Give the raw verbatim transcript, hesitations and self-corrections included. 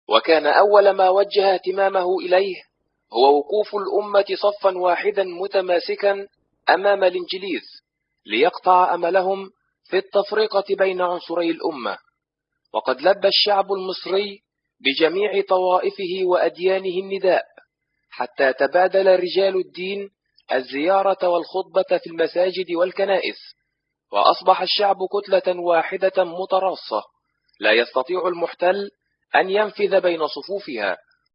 وكان أول ما وجه اهتمامه إليه هو وقوف الأمة صفا واحدا متماسكا أمام الإنجليز ليقطع أملهم في التفرقة بين عنصري الأمة. وقد لبى الشعب المصري بجميع طوائفه وأديانه النداء، حتى تبادل رجال الدين الزيارة والخطبة في المساجد والكنائس، وأصبح الشعب كتلة واحدة متراصة لا يستطيع المحتل أن ينفذ بين صفوفها.